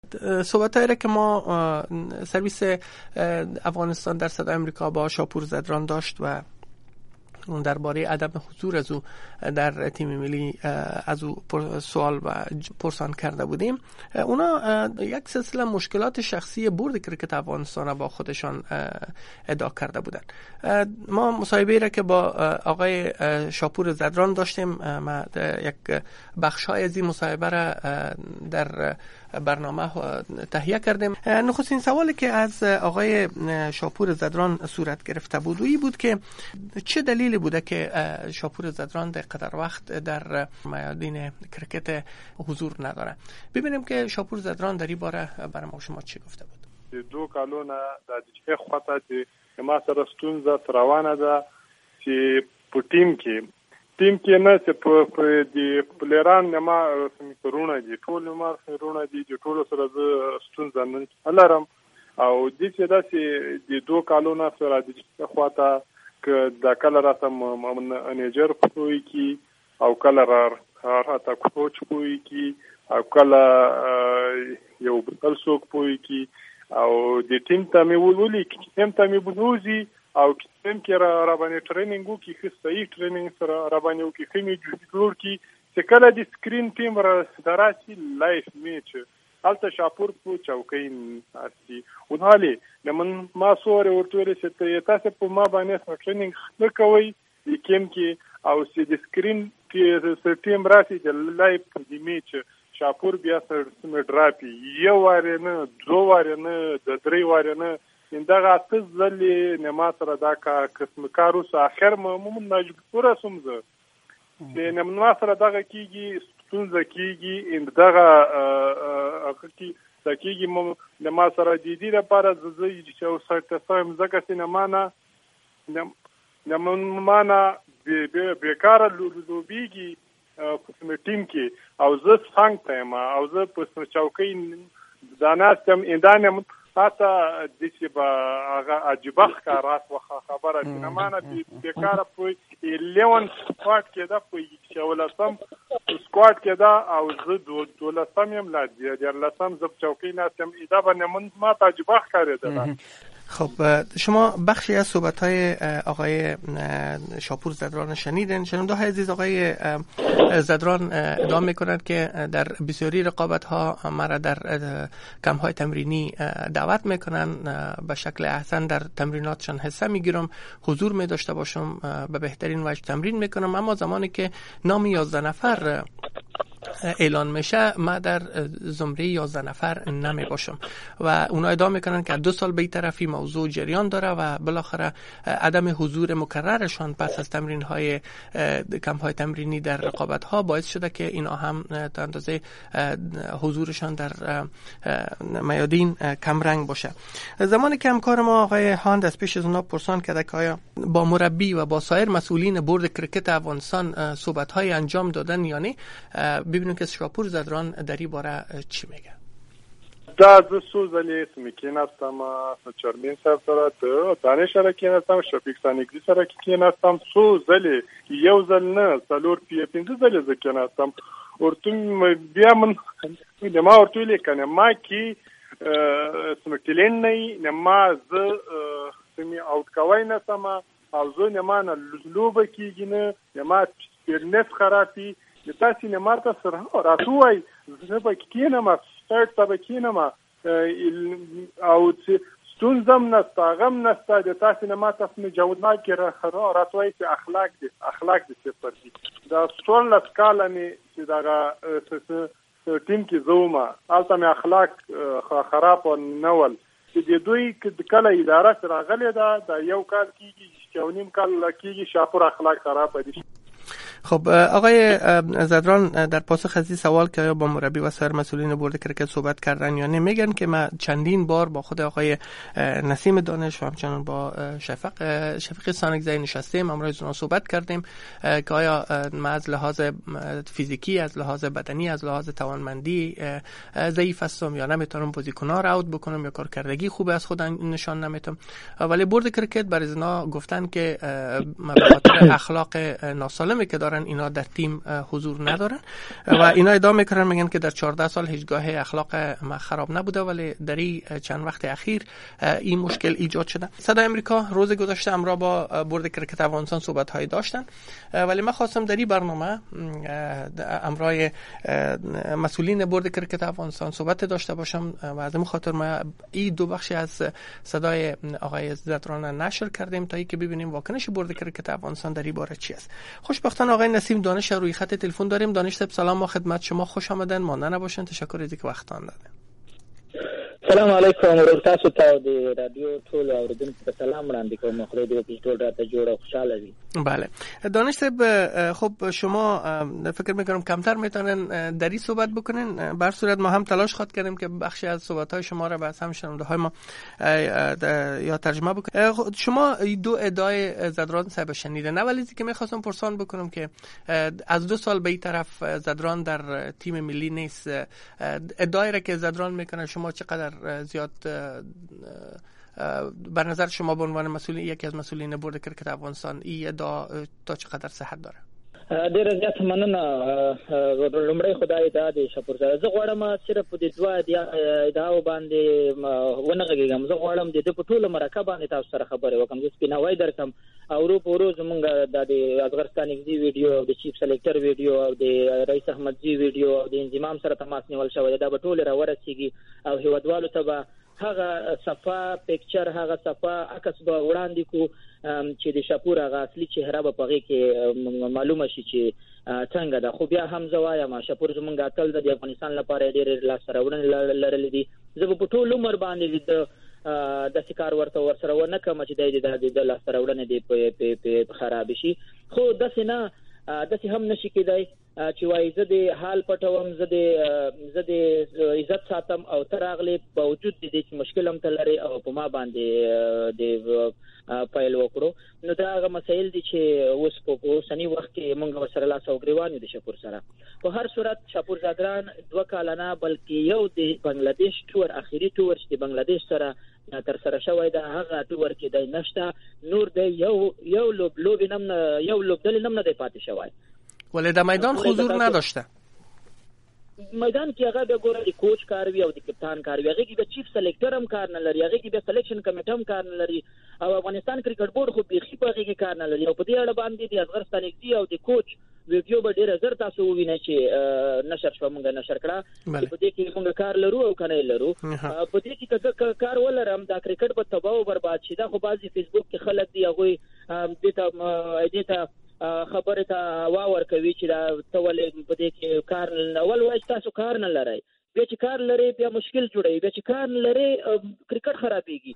صحبتایی را که ما سرویس افغانستان در صدای امریکا با شاپور زدران داشت و اون درباره عدم حضور از او در تیم ملی از او سوال و پرسان کرده بودیم. اونا یک سلسله مشکلات شخصی بورد کرکت افغانستان را با خودشان ادعا کرده بودند. ما مصاحبه را که با آقای شاپور زدران داشتیم، ما یک بخش‌های از این مصاحبه را در برنامه تهیه کردیم. نخستین سوالی که از آقای شاپور زدران صورت گرفته بود این بود که چه دلیلی بوده که شاپور زدران در قدر وقت در میادین کرکت حضور نداره. ببینیم که شاپور زدران در این باره برای ما شما چی گفته بود. 2 کالونه د دې خواته چې ما سره ستونزه روانه ده چې په ټیم کې نه چې په دې پلیران ما سمورونه دي، ټول ما سمورونه دي چې ټول سره ز ستونزه نه لرم او دې چې داسې د 2 کالونه سره د خواته که د کله راته منیجر پوي کی او کله راته کوچ پوي کی او کله یو بل څوک پوي کی او د ټیم ته مې ولولي ټیم ته مې بنوزي او ټیم کې را باندې ټریننګ وکي، صحیح ټریننګ سره را باندې وکي، خمي جوړ کی چې کله د سکرین ټیم را دراسي لایف میچ البته شاپور په چوکۍ اسی ونهالي لمن ما سور ورته چې تاسو په ما باندې ټریننګ نه کوي کیم کې او چې د سکرین کې ټیم راسي د لایف د میچ شاپور بیا سره سم ډراپی یو واره نه 2 واره نه د 3 واره نه اندغه تزلې نه ما سره دا قسم کارو سره اخر ممن مجبور سمزه نه ما سره دغه کیږي ستونزه کیږي اندغه کی تکیږي ما سره د دې لپاره زوی چې سرتسایم زکه سینمانه نه معنا بیکاره لوبیږي په ټیم کې او زه څنګه ته او زه په چوکۍ داناستم اندانه حتی د چې با هغه عجيبه ښکارات خبره نه معنا بیکاره په 11 سکواډ کې دا په 16 سکواډ کې دا او زه 12 یم لا د 13 زب چوکۍ ناستم دا باندې ما ته عجيبه ښکارېده. خب شما بخشی از صحبت‌های آقای شاپور زدران شنیدین. شنونده عزیز، آقای زدران ادعا می‌کنند که در بسیاری رقابت‌ها مرا در کمپ‌های تمرینی دعوت می‌کنن، به شکل احسن در تمریناتشان حصه می‌گیرم، حضور می‌داشته باشم، به بهترین وجه تمرین می‌کنم، اما زمانی که نام 11 نفر اعلان میشه ما در زمره 11 نفر نمی باشم و اونا ادعا میکنن که 2 سال به این طرفی موضوع جریان داره و بالاخره عدم حضور مکررشان پس از تمرین های کمپ های تمرینی در رقابت ها باعث شده که اینا هم تا اندازه حضورشان در میادین کم رنگ باشه. زمانی که همکار ما آقای هاند از پیش از اونا پرسان کرده که آیا با مربی و با سایر مسئولین بورد کرکت افغانستان صحبت های انجام دادن یا نه، ببینیم که شاپور زدران در این باره چی میگه. دا زه سوزلی سمکیناستم چرمین سره دانش سره کیناستم، شفیق سانگزی سره کیناستم، سوزلی یو ځل نه څلور پنځه ځله زه کیناستم. ورته بیا من ما ورته لیکنه ما کی سمکلین نه ما زه سمي اوټ کوي نه سم او زه نه ما نه لوبه کیږي نه ما پرنس خرابي تاسو نه مارته سره راتوي زه به کینم ستارت به کینم او ستونزم نستا غم نستا د تاسو نه ماته سم جوړنا کې راتوي چې اخلاق دي صفر دي دا ټول لسکالني چې دا ټیم کې زوما البته مې اخلاق خراب نه ول چې د دوی کله اداره سره غلې ده یو کال کېږي چې نیم کال کېږي شاپور اخلاق خراب دي. خب آقای زدران در پاسخ از این سوال که آیا با مربی و سایر مسئولین بورد کرکت صحبت کردن یا نه، میگن که ما چندین بار با خود آقای نسیم دانش و همچنان با شفیق سانگزی نشستیم، امروز از اونها صحبت کردیم که آیا ما از لحاظ فیزیکی، از لحاظ بدنی، از لحاظ توانمندی ضعیف هستم یا نمیتونم بازیکن‌ها را اوت بکنم یا کارکردگی خوبی از خود نشان نمیدم. ولی بورد کرکت برای اینا گفتن که به خاطر اخلاق ناسالمی که دارن اینا در تیم حضور ندارن و اینا ادعا میکنن میگن که در 14 سال هیچگاه اخلاق ما خراب نبوده، ولی در این چند وقت اخیر این مشکل ایجاد شده. صدای امریکا روز گذشته همراه با بورد کرکت افغانستان صحبت های داشتن، ولی من خواستم در این برنامه همراه مسئولین بورد کرکت افغانستان صحبت داشته باشم و از این خاطر ما این دو بخشی از صدای آقای زدران نشر کردیم تا اینکه ببینیم واکنش بورد کرکت افغانستان در این باره چی است. خوشبختانه آقای نسیم دانش روی خط تلفن داریم. دانش صاحب سلام، ما خدمت شما، خوش آمدن، مانده نباشین، تشکر از اینکه وقت تان دادین. سلام علیکم ورتاسو ته د رادیو ټول اوریدونکو ته سلام وړاندې کوم. خدای دې ټول راته جوړ او خوشاله وي. بله دانش صاحب، خب شما فکر میکنم کمتر میتونن در این صحبت بکنین. بر صورت ما هم تلاش خواهد کردیم که بخشی از صحبت های شما را به هم شنونده های ما یا ترجمه بکنیم. شما دو ادعای زدران صاحب شنیده، نه ولی که میخواستم پرسان بکنم که از 2 سال به این طرف زدران در تیم ملی نیست. ادعایی را که زدران میکنه شما چقدر زیاد بر نظر شما به عنوان مسئولین، یکی از مسئولین بورد کرکت افغانستان، این ادعا تا چقدر صحت داره؟ ډېر زیات مننه. لومړی خدای ته د شکر زه غواړم صرف د دوه ادعاو باندې ونه غږیږم. زه غواړم د په ټولو مرکه باندې تاسو سره خبرې وکړم. زه سپیناوی درکم او ورو زمونږ د اصغر ستانکزي ویډیو او د چیف سلیکټر ویډیو او د رئیس احمدزي ویډیو او د انضمام سره تماس نیول شوی دا به ټول راورسیږي او هیوادوالو ته به هغه صفه پکچر، هغه صفه عکس به وړاندې کو چې د شاپور هغه اصلي چهره به پغې کې معلومه شي چې څنګه ده. خو بیا هم زه وایم شاپور زمونږ اتل د افغانستان لپاره ډېر لاسته راوړنې لرلې دي. زه به په ټول عمر باندې د سکار ور سره ونه کوم چې د لاسته راوړنې دي په خراب شي. خو داسې نه، داسې هم نشي کېدای چې وایي زه د حال پټوم، زه د عزت ساتم او تر اغلی باوجود د دې مشکل هم تلري او په ما باندې د پایل وکړو. نو دا هغه مسایل دي چې اوس په اوسني وخت کې موږ سره لاس او ګریوان د شاپور سره. په هر صورت شاپور زادران 2 کال نه بلکې یو د بنگلاديش تور اخیری تور چې د بنگلاديش سره تر سره شوی دا هغه تور کې د نشته نور د یو لوبډل نم نه دی پاتې شوی، ولی در میدان حضور نداشته. میدان کې هغه به ګوره د کوچ کار وی او د کپتان کار وی، هغه کې به چیف سلیکټر هم کار نه لري، هغه کې به سلیکشن کمیټه هم کار نه لري او افغانستان کرکټ بورډ خو بيخي په هغه کې کار نه لري. او په دې اړه باندې د اصغر ستانکزي او د کوچ ویډیو به ډېر زر تاسو ووینئ چې نشر شو، موږ نشر کړه. په دې کې موږ کار لرو او کنه لرو. په دې کې کار ولرم دا کرکټ په تباہ او برباد شي. دا خو بعضی فیسبوک کې خلک دی هغه دته خبره ته واور کوي چې دا تولې په دې کې کار اول وایي تاسو کار نه لرئ، بیا چې کار لري بیا مشکل جوړوي، بیا چې کار لري کرکټ خرابېږي.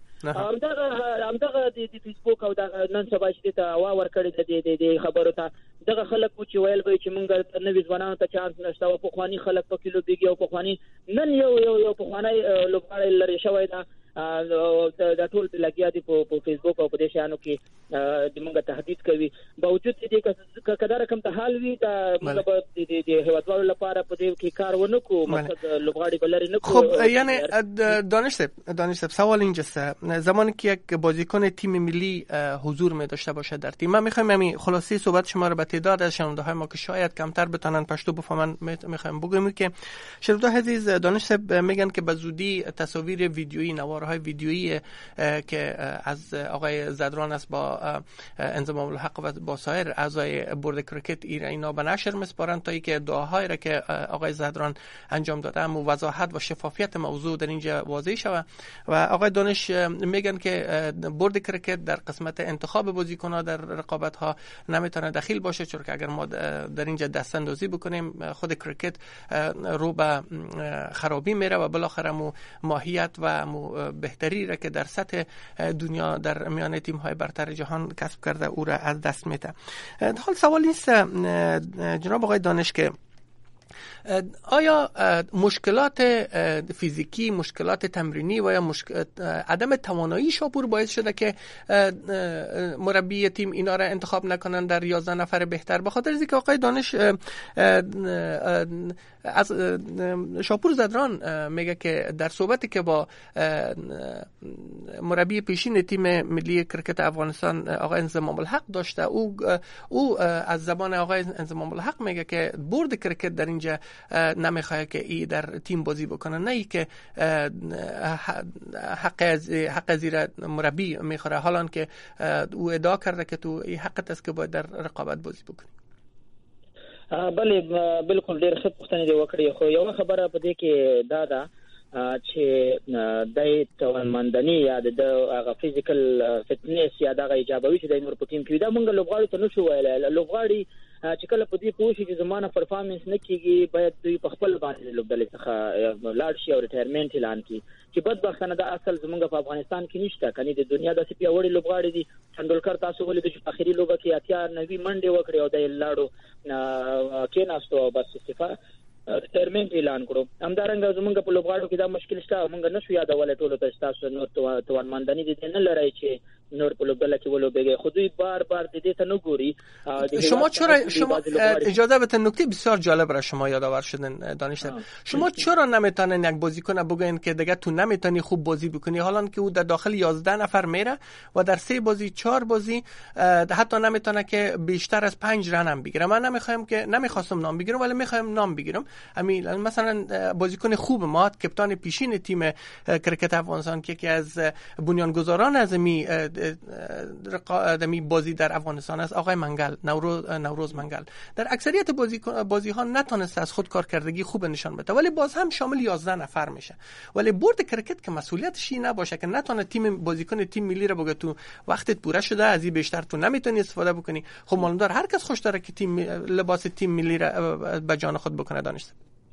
همدغه د فیسبوک او د نن سبا چې ته واور کړی د خبرو ته دغه خلک چې ویل به چې موږ نوې ځوانانو ته چانس نشته او پخواني خلک په کیلو بیګي او پخواني نن یو پخوانی لوبغاړی لري شوی دا دا ټول لګیا دي په فیسبوک او په دې شانو کې د موږ تهدید کوي. باوجود دې کدا رقم ته حال وي دا موږ به د هیوادوالو لپاره په دې کې کار ونه کوو، مقصد لوبغاړی بلری نه کوو. خب یعنی دانش صاحب سوال اینجاست، زمانی که یک بازیکن تیم ملی حضور می داشته باشه در تیم، من میخوایم همین خلاصه صحبت شما رو به تعداد از شنونده های ما که شاید کمتر بتونن پشتو بفهمن میخوایم بگیم که شنونده عزیز دانش صاحب میگن که به زودی تصاویر ویدیویی، نوارهای ویدیویی که از آقای زدران است با انضمام الحق و با سایر اعضای بورد کرکت اینا به نشر میسپارند تا اینکه ادعاهایی را که آقای زدران انجام داده هم وضاحت و شفافیت موضوع در اینجا واضح شود. و آقای دانش میگن که بورد کرکت در قسمت انتخاب بازیکن‌ها در رقابت‌ها نمیتونه دخیل باشه، چون که اگر ما در اینجا دست اندازی بکنیم خود کرکت رو به خرابی میره و بالاخره ماهیت و بهتری را که در سطح دنیا در میان تیم‌های برتر جهان کسب کرده او را از دست میده. حال سوال نیست جناب آقای دانش که آیا مشکلات فیزیکی، مشکلات تمرینی و یا عدم توانایی شاپور باعث شده که مربی تیم اینا را انتخاب نکنن در 11 نفر بهتر؟ به خاطر اینکه آقای دانش از شاپور زدران میگه که در صحبتی که با مربی پیشین تیم ملی کرکت افغانستان آقای انضمام الحق داشته، او از زبان آقای انضمام الحق میگه که بورد کرکت در اینجا نمیخواد که ای در تیم بازی بکنه، نه ای که حق زیر مربی میخوره، حالان که او ادعا کرده که تو ای حقت است که باید در رقابت بازی بکنی. بله بالکل ډېر ښه پوښتنه دی وکړې، خو یو خبره په دې کې دا ده چې د توانمندنی یا د هغه فزیکل فټنس یا د ایجابوي چې د نور په ټیم کې دا مونږ لوبغاړو ته نشو ویلای. لوبغاړي چې کله په دې پوه شي چې زمانه پرفارمنس نه کیږي، باید دوی په خپل باندې لوبډلې څخه لاړ شي او ریټایرمنټ اعلان کړي، چې بدبختانه دا اصل زمونږ په افغانستان کې نشته. کني د دنیا د سپیا وړي لوبغاړي دي. تندولکر تاسو ولې د اخیری لوبه کې اتیا 90 منډه وکړي او د لاړو کې ناستو بس استفاده ریټایرمنټ اعلان کړو. همدارنګه زمونږ په لوبغاړو کې دا مشکل شته، مونږ نشو یادولای ټولو ته تاسو نور توانمندنی دي نه لري چې نور په لوبډله کې ولوبېږي، خو دوی بار د دې ته نه ګوري. شما اجازه بدین نکته بسیار جالب را شما یادآور شدن دانش. شما چرا نمیتونین یک بازیکن بگین که دیگه تو نمیتونی خوب بازی بکنی، حالان که او در داخل 11 نفر میره و در 3 بازی 4 بازی حتی نمیتونه که بیشتر از 5 رن هم بگیره؟ من نمیخواستم نام بگیرم ولی میخوایم نام بگیرم. مثلا بازیکن خوب ما، کپتان پیشین تیم کرکت افغانستان که یکی از بنیانگذاران از دمی بازی در افغانستان است، آقای منگل، نوروز منگل، در اکثریت بازی ها نتونسته از خود کارکردگی خوب نشان بده، ولی باز هم شامل 11 نفر میشه. ولی بورد کرکت که مسئولیتش نباشه که نتونه تیم بازیکن تیم ملی رو بگه تو وقتت پوره شده، از این بیشتر تو نمیتونی استفاده بکنی. خب معلوم داره هر کس خوش داره که تیم لباس تیم ملی رو به جان خود بکنه. دانشته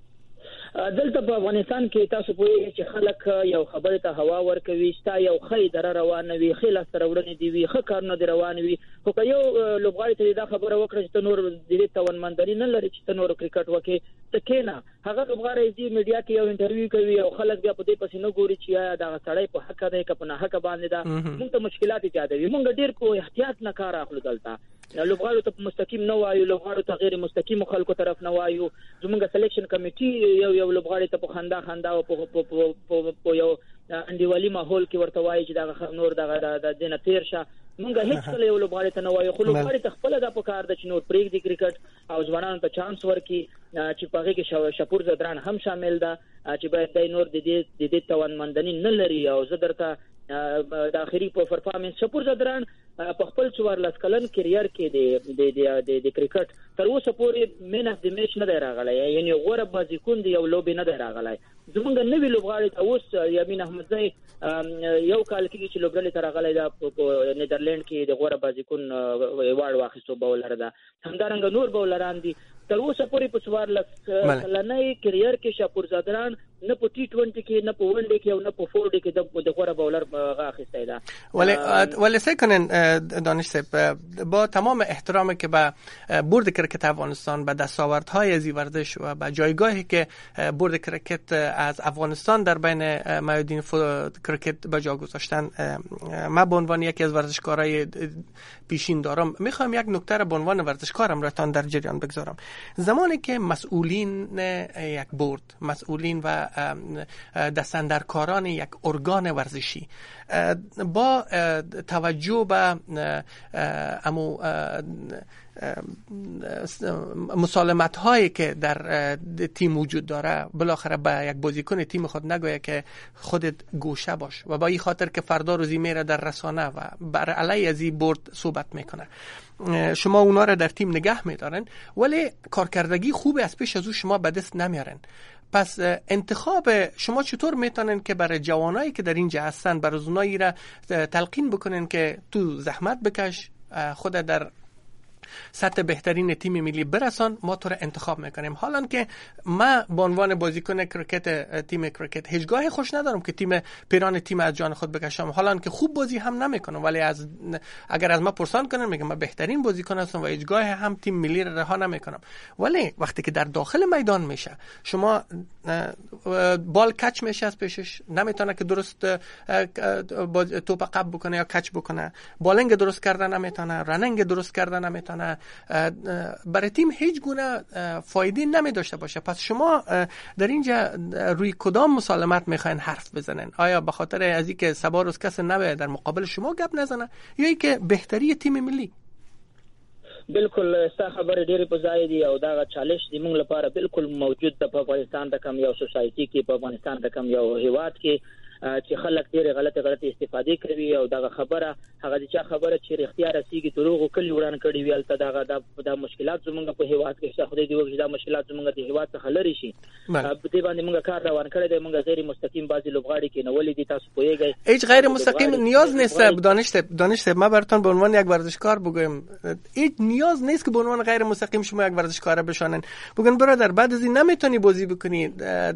دلته په افغانستان کې تاسو پوهیږئ چې خلک یو خبره ته هوا ورکوي، ستا یو خې در روان وي، خې لاس روړنې دی وي، خې کارونه دی روان وي، خو که یو لوبغاړي ته دا خبره وکړي چې نور د دې توانمندنی نه لري چې نور کرکټ وکړي، ته کېنه هغه لوبغاړي دی میډیا کې یو انټرویو کوي او خلک بیا په دې پسې نه ګوري چې یا دا سړی په حق دی که په نه حق باندې دا موږ ته مشکلات ایجادوي. موږ ډېر په احتیاط نه کار اخلو. دلته لوبغاړو ته مستقیم نه وایو، لوبغاړو ته غیر مستقیم خلکو طرف نه وایو. زموږ سلیکشن کمیټي یو لوبغاړي ته په خندا او په یو انډیوالي ماحول کې ورته وایي چې دا نور د دینه تیر شه. موږ هیڅ کله یو لوبغاړي ته نه وایو، خو لوبغاړي ته خپل دا په کار د چې نور پریږدي کرکټ او ځوانانو ته چانس ورکړي چې په هغه کې شاپور زدران هم شامل ده چې باید د نور د دې توانمندنی نه لري. او زه درته د اخیری په پرفارمنس شاپور زدران په خپل 14 کلن کرییر کې د کرکټ تر اوسه پورې مین اف د میچ نه دی راغلی، یعنی غوره بازیکن دی یو لوبي نه دی راغلی. زمونږ نوی لوبغاړي ته اوس یمین احمدزی یو کال کې چې لوبډلې ته راغلی دا په نیدرلند کې د غوره بازیکن ایوارډ واخیستو بولر ده. همدارنګه نور بولران دي. تر اوسه پورې په 14 کلنۍ کرییر کې شاپور زدران نه په T20 کې نه په ون ډے کې او نه په 4 ډے کې د غوره بولر اخیسته ده. ولی فکر کنن دانش صاحب با تمام احترامی که به بورد کرکت افغانستان، به دستاوردهای از ورزش و به جایگاهی که بورد کرکت از افغانستان در بین میادین کرکت به جا گذاشتن، من به عنوان یکی از ورزشکارای پیشین دارم، میخوام یک نکته را به عنوان ورزشکارم راتان در جریان بگذارم. زمانی که مسئولین یک بورد، مسئولین و دستاندرکاران یک ارگان ورزشی با توجه به مسالمت هایی که در تیم وجود داره، بالاخره به یک بازیکن تیم خود نگویه که خودت گوشه باش و با این خاطر که فردا روزی میره در رسانه و بر علیه از این بورد صحبت میکنه. شما اونا را در تیم نگه میدارن ولی کارکردگی خوبی از پیش از او شما به دست نمیارن. پس انتخاب شما چطور میتونن که برای جوانایی که در اینجا هستن برای اونایی را تلقین بکنن که تو زحمت بکش، خود در سطح بهترین تیم ملی برسان، ما تو را انتخاب میکنیم. حالا که من به عنوان بازیکن کرکت تیم کرکت هیچگاه خوش ندارم که پیران تیم از جان خود بکشم، حالا که خوب بازی هم نمیکنم، ولی اگر از ما پرسان کنن میگم من بهترین بازیکن هستم و هیچگاه هم تیم ملی را رها نمیکنم. ولی وقتی که در داخل میدان میشه، شما بال کچ میشه از پیشش، نمیتونه که درست توپ قب بکنه یا کچ بکنه، بالنگ درست کردن نمیتونه، رننگ درست کردن نمیتونه، برای تیم هیچ گونه فایده نمی داشته باشه. پس شما در اینجا روی کدام مسالمت میخواین حرف بزنین؟ آیا به خاطر از اینکه سبا روز کس نباید در مقابل شما گپ نزنه، یا اینکه بهتری تیم ملی؟ بالکل ستا خبره ډېرې په ځای دي او دا چالش دی موږ لپاره بالکل موجود ده په افغانستان د کم یو سوسایټي کې، په افغانستان د کم یو هیواد کې چې خلک ډېرې غلطه استفاده کوي او دا خبره هغه چې خبره چې رښتیا رسیږي دروغ کلی وړاندې کړي ویل ته دا مشکلات زموږ په هیواد کې شته. خدای دې وکړي دا مشکلات زموږ د هیواد څخه لري شي. په دې باندې موږ کار روان کړی دی. موږ غیر مستقیم بعضی لوبغاړي کې نولې دي، تاسو پوهیږئ. هیچ غیر مستقیم نیاز نیست. دانش ما براتون به عنوان یک ورزشکار بگویم، هیچ نیاز نیست که به عنوان غیر مستقیم شما یک ورزشکار بشانن. بگن برادر بعد از این نمیتونی بازی بکنی،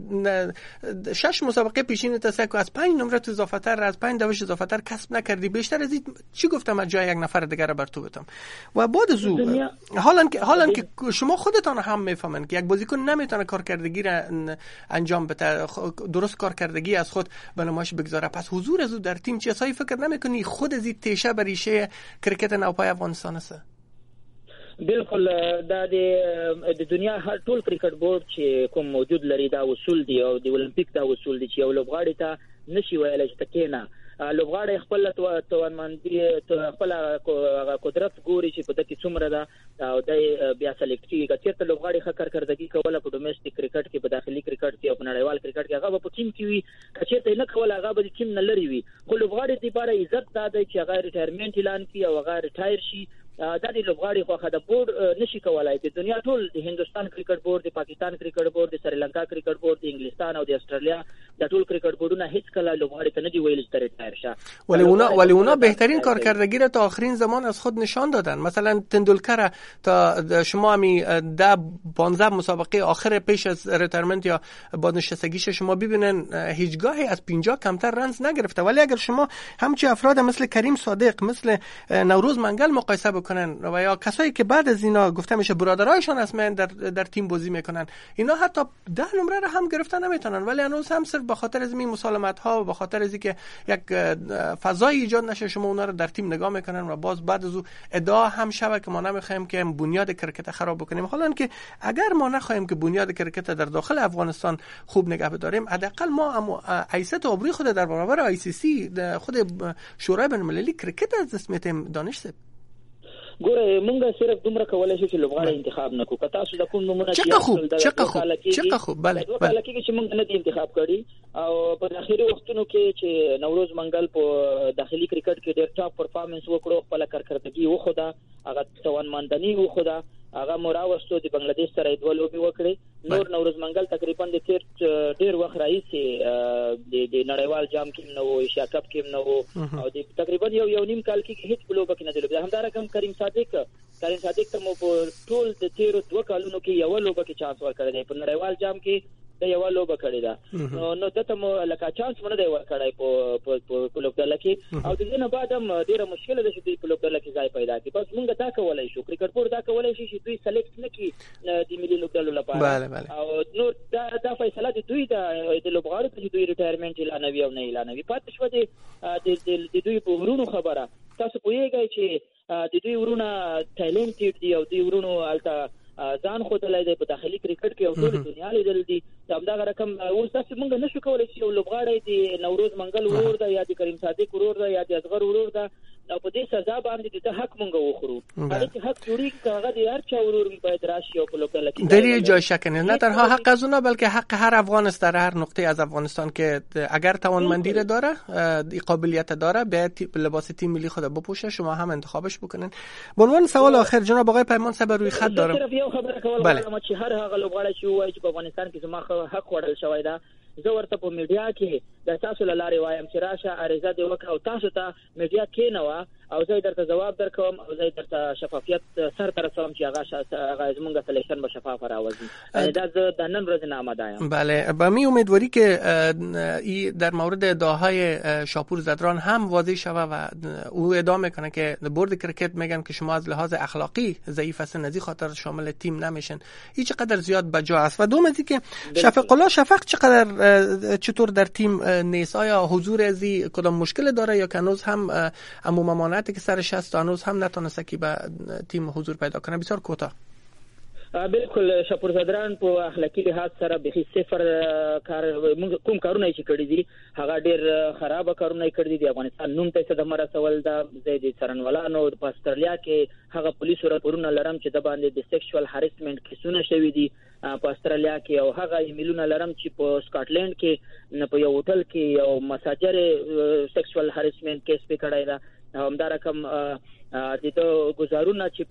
6 مسابقه پیشین تسک از 5 نمره تو اضافه تر، از 5 دوش اضافه تر کسب نکردی، بیشتر از این چی گفتم از جای یک نفر دیگر بر تو بتم. و بعد از اون حالا که شما خودتان هم میفهمن که یک بازیکن نمیتونه کارکردگی را انجام بده، درست کارکردگی از خود به نمایش بگذاره، پس حضور از او در تیم چه اصلا فکر نمیکنی خود از این تیشه بریشه کرکت نوپای افغانستان است؟ بالکل دا د دنیا هر ټول کرکټ بورډ چې کوم موجود لري دا اصول دي او د اولمپیک دا اصول دي چې یو لوبغاړي ته نشي ویلای چې تکینه لوبغاړي خپل توانمندي خپل قدرت ګوري چې په دې څومره ده او د بیا سلیکټ کیږي. چې لوبغاړي ښه کارکردګي کوله په ډومېسټک کرکټ کې، په داخلي کرکټ کې او په نړیوال کرکټ کې هغه په ټیم کې وي، چې نه کوله هغه به ټیم نه لري وي. خو لوبغاړي لپاره عزت دا دی چې هغه ریټایرمنټ اعلان کړي او هغه ریټایر شي. دا د لوبغاړي خو د بورډ نشي کولای. د دنیا ټول د هندستان کرکټ بورډ، د پاکستان کرکټ بورډ، د سریلانکا کرکټ بورډ، د انګلستان او د استرالیا د ټول کرکټ بورډونه هیڅ کله لوبغاړي ته نه دی ویل چې ریټایر شه. ولی اونا بهترین کارکردگی را تا آخرین زمان از خود نشان دادن. مثلا تندولکر تا شما همی 10-15 مسابقه آخر پیش از ریتایرمنت یا بازنشستگیش شما ببینن هیچگاهی از 50 کمتر رنز نگرفته. ولی اگر شما همچی افراد مثل کریم صادق، مثل نوروز منگل مقایسه بکنن و یا کسایی که بعد از اینا گفته میشه برادرایشان اسمن در تیم بازی میکنن، اینا حتی 10 نمره را هم گرفتن نمیتونن، ولی هنوز هم صرف به خاطر از این مسالمت ها و به خاطر از اینکه یک فضای ایجاد نشه شما اونا رو در تیم نگاه میکنن و باز بعد از او ادعا هم شبه که ما نمیخوایم که بنیاد کرکت خراب بکنیم. حالا که اگر ما نخواهیم که بنیاد کرکت در داخل افغانستان خوب نگه بداریم، حداقل ما عیسیت آبروی خود در برابر آی سی سی خود شورای بین المللی کرکت از دست میتیم. دانش ګوره مونږ صرف دومره کولای شو چې لوبغاړي انتخاب نکو. که تاسو د کوم نمونه چقه خوب بله بله کې چې مونږ نه دی انتخاب کړی او په اخیری وختونو کې چې نوروز منګل په داخلي کرکټ کې ډېر ټاپ پرفارمنس وکړو، خپل کارکردګي وخوده، هغه توانمندني وخوده، هغه مراوستو د بنگلاديش سره دوه لوبي وکړي. نور نوروز منګل تقریبا د تیر ډېر وخت راځي د نړیوال جام کې نو او ایشیا کپ کې نو او د تقریبا یو نیم کال کې هیڅ لوبه کې نه دی. همدا رقم کریم صادق ته مو په ټول د تیر 2 کالونو کې یو لوبه کې چانس ورکړی دی. په نړیوال جام کې د یو لوبه کړی دا نو دته مو لکه چانس مونږ دی ورکړای په لوبډله کې او د دې نه بعد هم ډیره مشکله ده چې په لوبډله کې ځای پیدا کړي. بس مونږ دا کولای شو، کرکټ بورډ دا کولای شي چې دوی سلیکټ نکړي د ملي لوبډلو لپاره او نو دا فیصله د دوی د لوبغاړو چې دوی ریټایرمنټ اعلانوي او نه اعلانوي. پاتې شو د دوی په ورونو خبره. تاسو پوهیږئ چې د دوی ورونه ټیلنټډ دي او دوی ورونو الته ځان خودلای دی په داخلي کرکټ کې او ټول دنیا لیدل دي. دا رقم اوس تاسو موږ نشو کولای چې یو لوبغاړی دی نوروز منګل ورور ده یا د کریم صادق ورور ده یا د اصغر ورور ده او په دې سزا باندې د حق مونږ وخورو. هغه چې حق جوړي کاغه د هر چا ورور باید راشي او په لوکل کې در جای شک نه تنها حق از اونا بلکه حق هر افغان است در هر نقطه از افغانستان که اگر توانمندی را داره، قابلیت داره، باید لباس تیم ملی خود بپوشه، شما هم انتخابش بکنن. به عنوان سوال آخر جناب آقای پیمان صاحب روی خط دارم. صرف یو خبره کول چې هر هغه لوبغاړی چې وایي چې په افغانستان کې زما حق وړل شوی دا، زه ورته په میډیا کې د تاسو لاره وایم چې راشه عریضه دی وکړه او تاسو ته میډیا کینوه او زه درته جواب درکوم او زه درته شفافیت سر ته رسوم چې هغه زمونږ سلیکشن به شفاف راوځي. دا زه د نن ورځې آماده یم. بله، با می امیدواری که در مورد ادعاهای شاپور زدران هم واضح شوه و او ادعا میکنه که بورد کرکت میگن که شما از لحاظ اخلاقی ضعیف هستن، از این خاطر شامل تیم نمیشن. این چقدر زیاد بجا است. و دوم از که شفق چطور در تیم نیست؟ آیا حضور ازی کدام مشکل داره یا که هنوز هم ممانعتی که سرش هست و هنوز هم نتونسته که به تیم حضور پیدا کنه؟ بسیار کوتاه. بالکل شاپور زدران په اخلاقی لحاظ سره به صفر کوم کارونه چې کړی دي هغه ډیر خراب کارونه کړی دي. افغانستان نوم ته صدمه رسول دا زید سرنولانو په استرالیا کې هغه پولیسو راپورونه لرم چې د باندې د سیکشوال هریسمنت کیسونه شوي دي په استرالیا کې، او هغه ایمیلونه لرم چې په سکاټلند کې په یو هوټل کې یو مساجر سیکشوال هریسمنت کیس په کړای دا. همدا رقم د گزارونه چې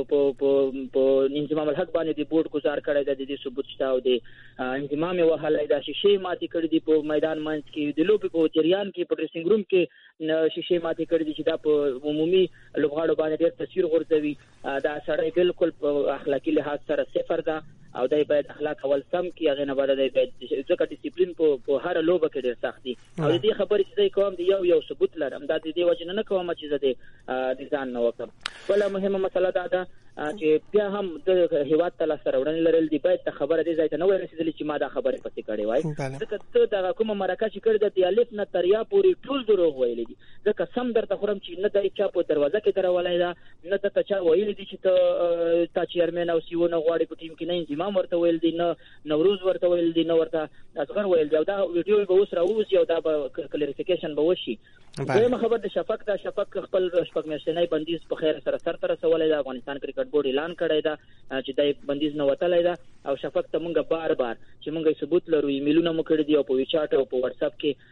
په انضمام الحق باندې د بورډ گزار کړی د دې ثبوت شته او د انضمام وهلای دا شیشه ماتي کړی دی په میدان منځ کې، د لوبي په جریان کې په ډریسینګ روم کې شیشه ماتي کړی دی چې دا په عمومي لوبغاړو باندې ډېر تاثیر غورځوي. دا سړی بالکل په اخلاقی لحاظ سره صفر ده او دای باید اخلاق اول سم کې هغه نه باید باید ځکه ډیسپلین په هر لوبه کې ډېر سخت دي. او دې خبرې چې کوم دی یو ثبوت لرم دا د دې وجه نه کوم چې زه د ځان نه وکم. بل مهمه مسله دا ده چې بیا هم د هیواد ته لاسته راوړنې لرل دي، باید خبره دې ځای ته نه وای رسیدلې چې ما دا خبره پسې کړې وای. ځکه ته دا کومه مرکه چې کړې د الف نه تر یا پورې ټول دروغ ویلې دي. ځکه سم درته خورم چې نه د چا په دروازه کې درولای دا نه ته چا ویلې دي چې ته چیرمن او سیو نه غواړي په ټیم کې، نه انضمام ورته ویل دي، نه نوروز ورته ویل دي، نه ورته اصغر ویل دي. دا ویډیو به اوس راوځي او دا به کلیریفیکیشن به وشي. دغه خبر د شفق خپل شپږ میاشتنی بندیز په خیر سره سر رسولای د افغانستان کرکټ بورډ اعلان کړی دا چې دای بندیز نه وتلای دا. او شفق ته مونږه بار چې مونږه ثبوت لرو، ایمیلونه مو کړی دی او په ویچاټ او په واتس اپ کې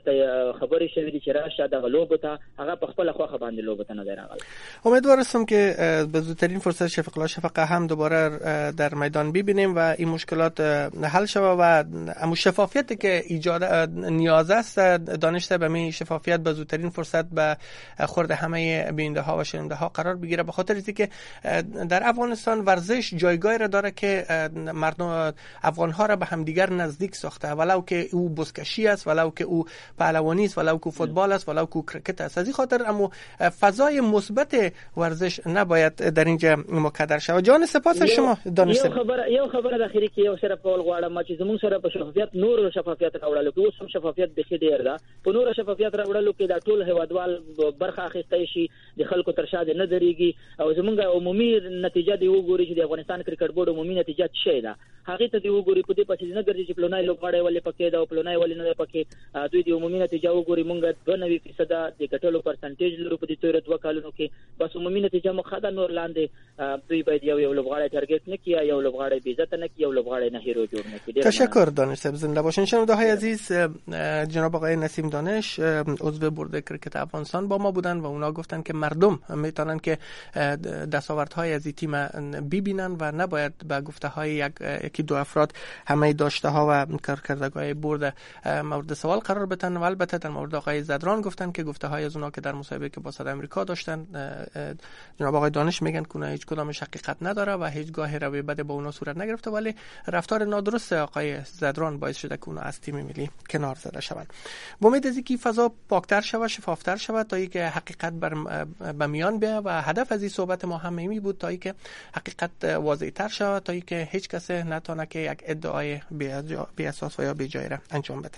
د خبرې شوې دي چې راشه د غلوب ته هغه په خپل خوخه باندې لوبته نه راغلی. امیدوار هستم که به زودترین فرصت شفق هم دوباره در میدان ببینیم و این مشکلات حل شود و اما شفافیتی که ایجاد نیاز است دانشته به می شفافیت به زودترین فرصت به خورد همه بیننده ها و شنونده ها قرار بگیره، به خاطر اینکه در افغانستان ورزش جایگاهی را داره که مردم افغان ها را به همدیگر نزدیک ساخته، ولو که او بزکشی است، ولو که او پهلوانی است، ولو که فوتبال است، ولو که کرکت است. از این خاطر اما فضای مثبت ورزش نباید در اینجا مکدر شود. جان سپاس شما دانش. یو خبره د اخیری کې یو سره په غواړم چې زموږ سره په شفافیت نور شفافیت راوړلو کې اوس هم شفافیت به ډیر ده. په نور شفافیت راوړلو کې دا ټول هوادوال برخه اخیستای شي، د خلکو تر شا نه درېږي او زمونږ عمومي نتیجه دی وګوري چې د افغانستان کرکټ بورډ عمومي نتیجه څه ده هغه ته دی وګوري. په دې پسې نه ګرځي چې پلونای لوبغاړي ولې پکې دا او پلونای ولې نه پکې. دوی د عمومي نتیجه وګوري، مونږ 92% د کټلو پرسنټیج لرو په دې تور 2 کالونو کې، بس عمومي نتیجه مو خدای نور لاندې. دوی باید یو لوبغاړی ټارګټ نه کیه، یو لوبغاړی بی عزت نه کیه، یو لوبغاړی نه هیرو جوړ نه کیه. تشکر دانش صاحب، زنده باشین. شنونده‌های عزیز، جناب آقای نسیم دانش عضو بورد کرکت افغانستان با ما بودن و اونا گفتن که مردم میتونن که دستاوردهای از این تیم ببینن و نباید به گفته‌های یکی دو افراد همه داشته ها و کارکردگاه بورد مورد سوال قرار بدن. و البته در مورد آقای زدران گفتن که گفته‌های از اونا که در مصاحبه که با صدای آمریکا داشتن، جناب آقای دانش میگن که هیچ کدامش حقیقت نداره و هیچگاه روی بد با اونا صورت نگرفته، ولی رفتار نادرست آقای زدران باعث شده که اونا از تیم ملی کنار زده شوند. با امید از اینکه فضا پاکتر شود، شفافتر شود، تا اینکه حقیقت به میان بیاید و هدف از این صحبت ما هم این بود تا اینکه حقیقت واضح‌تر شود، تا اینکه هیچ کس نتونه که یک ادعای بی اساس و یا بی جای را انجام بده.